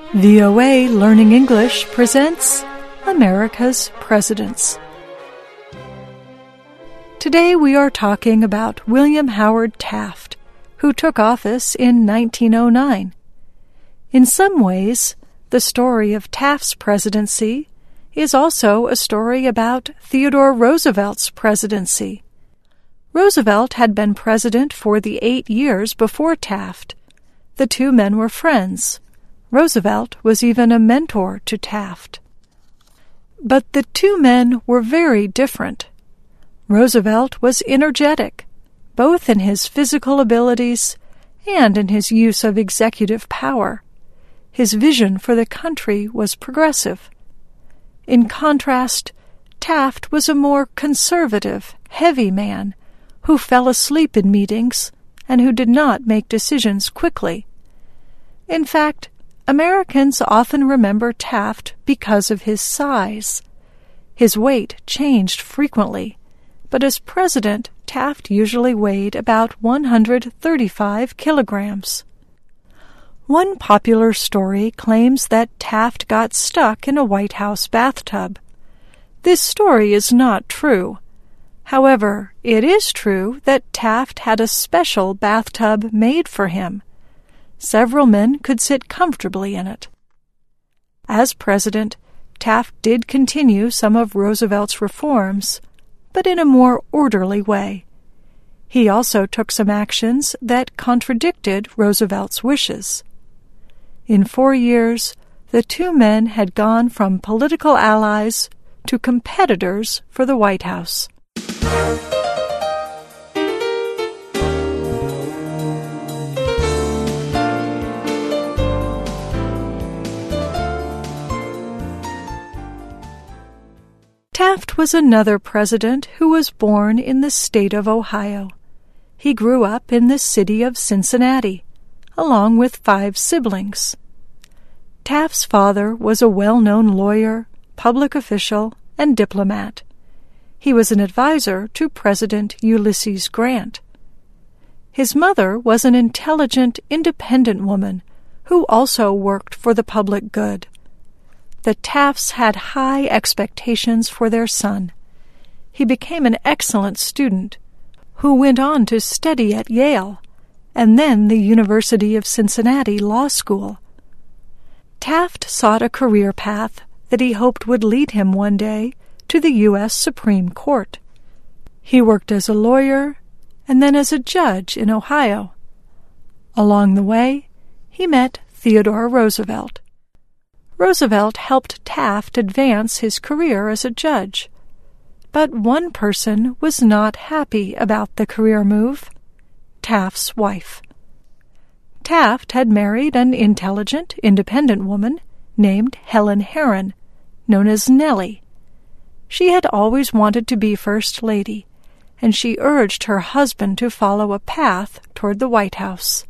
VOA Learning English presents America's Presidents. Today we are talking about William Howard Taft, who took office in 1909. In some ways, the story of Taft's presidency is also a story about Theodore Roosevelt's presidency. Roosevelt had been president for the 8 years before Taft. The two men were friends. Roosevelt was even a mentor to Taft. But the two men were very different. Roosevelt was energetic, both in his physical abilities and in his use of executive power. His vision for the country was progressive. In contrast, Taft was a more conservative, heavy man who fell asleep in meetings and who did not make decisions quickly. In fact, Americans often remember Taft because of his size. His weight changed frequently, but as president, Taft usually weighed about 135 kilograms. One popular story claims that Taft got stuck in a White House bathtub. This story is not true. However, it is true that Taft had a special bathtub made for him. Several men could sit comfortably in it. As president, Taft did continue some of Roosevelt's reforms, but in a more orderly way. He also took some actions that contradicted Roosevelt's wishes. In 4 years, the two men had gone from political allies to competitors for the White House. Taft was another president who was born in the state of Ohio. He grew up in the city of Cincinnati, along with 5 siblings. Taft's father was a well-known lawyer, public official, and diplomat. He was an advisor to President Ulysses Grant. His mother was an intelligent, independent woman who also worked for the public good. The Tafts had high expectations for their son. He became an excellent student, who went on to study at Yale, and then the University of Cincinnati Law School. Taft sought a career path that he hoped would lead him one day to the U.S. Supreme Court. He worked as a lawyer and then as a judge in Ohio. Along the way, he met Theodore Roosevelt. Roosevelt helped Taft advance his career as a judge. But one person was not happy about the career move: Taft's wife. Taft had married an intelligent, independent woman named Helen Herron, known as Nellie. She had always wanted to be First Lady, and she urged her husband to follow a path toward the White House.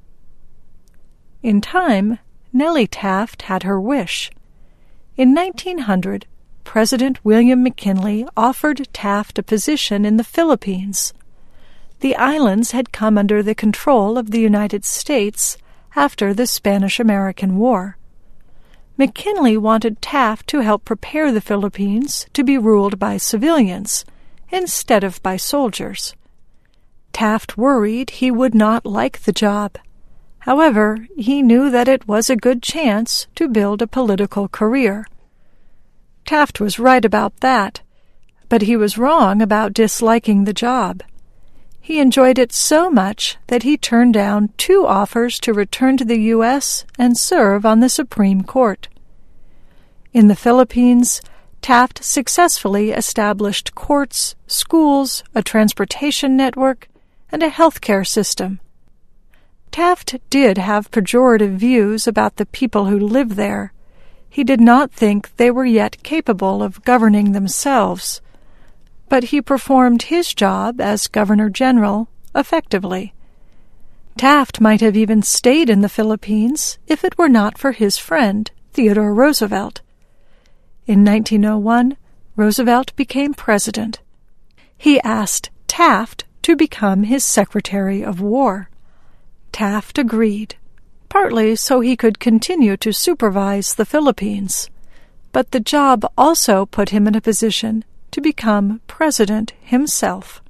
In time, Nellie Taft had her wish. In 1900, President William McKinley offered Taft a position in the Philippines. The islands had come under the control of the United States after the Spanish-American War. McKinley wanted Taft to help prepare the Philippines to be ruled by civilians instead of by soldiers. Taft worried he would not like the job. However, he knew that it was a good chance to build a political career. Taft was right about that, but he was wrong about disliking the job. He enjoyed it so much that he turned down 2 offers to return to the U.S. and serve on the Supreme Court. In the Philippines, Taft successfully established courts, schools, a transportation network, and a healthcare system. Taft did have pejorative views about the people who lived there. He did not think they were yet capable of governing themselves, but he performed his job as Governor-General effectively. Taft might have even stayed in the Philippines if it were not for his friend, Theodore Roosevelt. In 1901, Roosevelt became president. He asked Taft to become his Secretary of War. Taft agreed, partly so he could continue to supervise the Philippines, but the job also put him in a position to become president himself.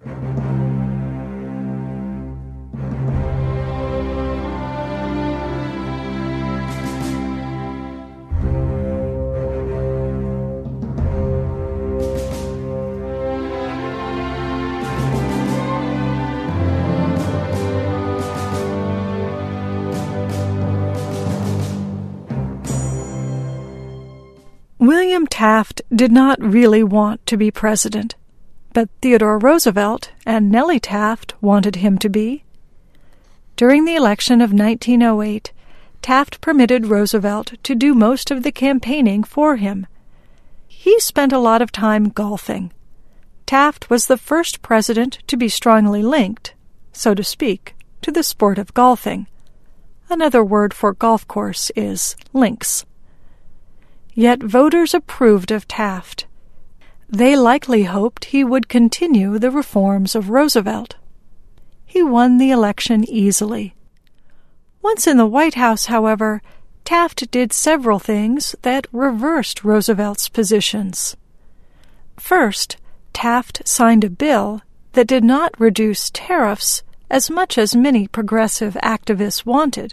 William Taft did not really want to be president, but Theodore Roosevelt and Nellie Taft wanted him to be. During the election of 1908, Taft permitted Roosevelt to do most of the campaigning for him. He spent a lot of time golfing. Taft was the first president to be strongly linked, so to speak, to the sport of golfing. Another word for golf course is links. Yet voters approved of Taft. They likely hoped he would continue the reforms of Roosevelt. He won the election easily. Once in the White House, however, Taft did several things that reversed Roosevelt's positions. First, Taft signed a bill that did not reduce tariffs as much as many progressive activists wanted.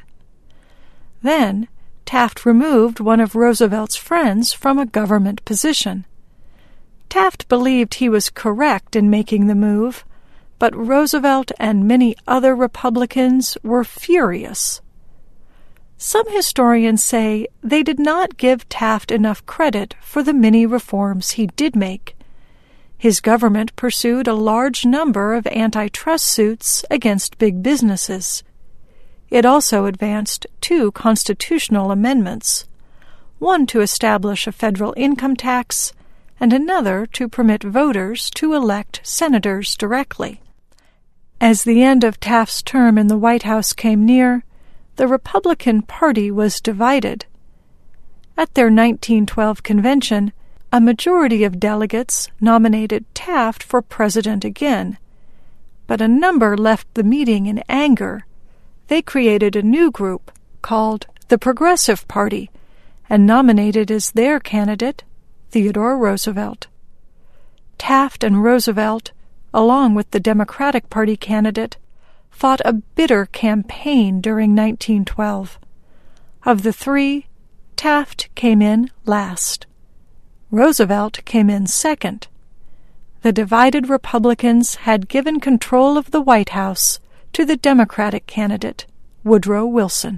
Then, Taft removed one of Roosevelt's friends from a government position. Taft believed he was correct in making the move, but Roosevelt and many other Republicans were furious. Some historians say they did not give Taft enough credit for the many reforms he did make. His government pursued a large number of antitrust suits against big businesses. It also advanced 2 constitutional amendments, one to establish a federal income tax and another to permit voters to elect senators directly. As the end of Taft's term in the White House came near, the Republican Party was divided. At their 1912 convention, a majority of delegates nominated Taft for president again, but a number left the meeting in anger. They created a new group called the Progressive Party and nominated as their candidate Theodore Roosevelt. Taft and Roosevelt, along with the Democratic Party candidate, fought a bitter campaign during 1912. Of the 3, Taft came in last. Roosevelt came in second. The divided Republicans had given control of the White House to the Democratic candidate, Woodrow Wilson.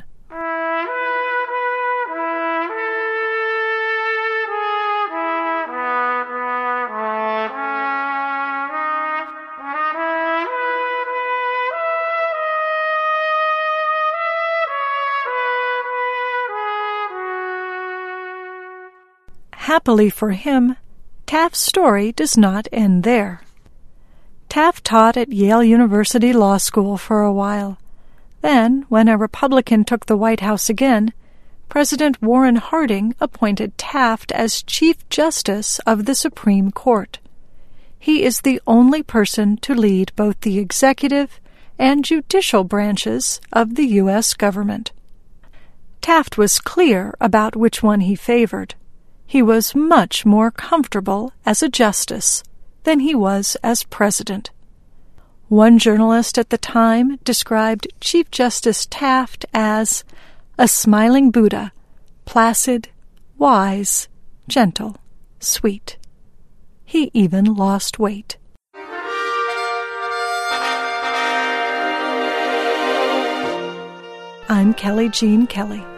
Happily for him, Taft's story does not end there. Taft taught at Yale University Law School for a while. Then, when a Republican took the White House again, President Warren Harding appointed Taft as Chief Justice of the Supreme Court. He is the only person to lead both the executive and judicial branches of the U.S. government. Taft was clear about which one he favored. He was much more comfortable as a justice than he was as president. One journalist at the time described Chief Justice Taft as a smiling Buddha, placid, wise, gentle, sweet. He even lost weight. I'm Kelly Jean Kelly.